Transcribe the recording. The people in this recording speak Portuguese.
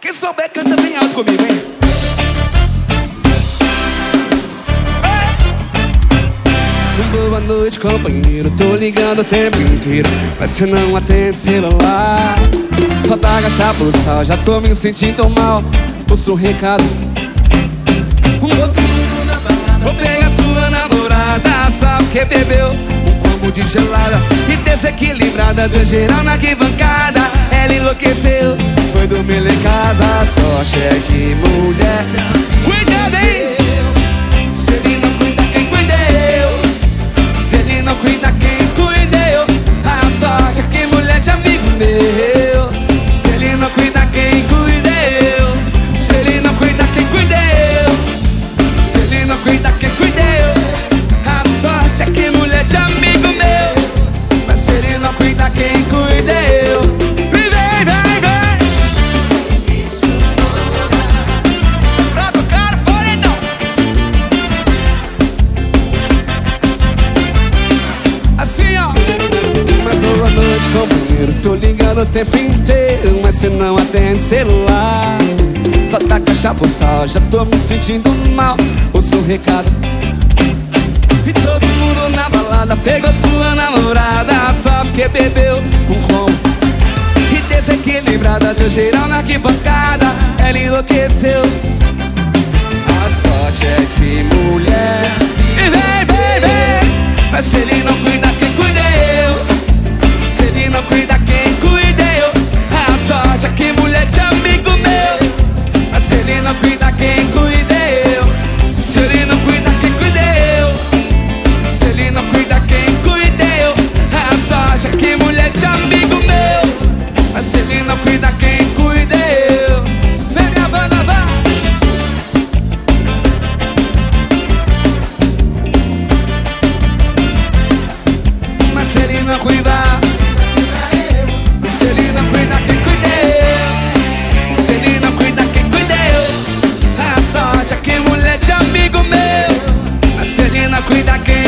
Quem souber canta bem alto comigo, hein? Boa noite, companheiro, tô ligando o tempo inteiro, mas você não atende celular. Só dá caixa postal, já tô me sentindo mal. Ouço um recado. Vou pegar sua namorada, só porque bebeu um combo de gelada e desequilibrada, deu geral na arquibancada. Ela enlouqueceu, foi dormir lá em casa. Só cheque, mulher. Cuidado, hein? Se ele não cuida, quem cuida eu. Se ele não cuida, quem cuida eu. A sorte é que mulher de amigo meu. Se ele não cuida, quem cuida eu. Se ele não cuida, quem cuida eu. Se ele não cuida, quem cuida eu. A sorte é que mulher de amigo meu. Mas se ele não cuida, quem cuida eu. Vem, vem, vem. Pra tocar o paredão. Assim, ó. Mas boa noite, companheiro, tô ligando o tempo inteiro, mas você não atende celular. Só tá caixa postal, já tô me sentindo mal. Ouço um recado. E todo mundo na balada pegou sua namorada, só porque bebeu um combo e desequilibrada, deu geral na arquibancada. Ela enlouqueceu. A sorte é que mulher. E vem, vem, vem. Mas se ele não cuida, quem cuida eu. Se ele não cuida, quem cuida eu. A sorte é que mulher de amigo meu. Mas se ele não cuida, quem cuida eu. Se ele não cuida, quem cuida eu. Se ele não cuida, quem cuida eu. A sorte é que mulher de amigo meu. Mas se ele não cuida, quem cuida eu. Vem minha banda, vá. Mas se ele não cuidar, se ele não cuida, quem cuida eu. Se ele não cuida, quem cuida eu. A sorte é que mulher de amigo meu. Mas se ele não cuida, quem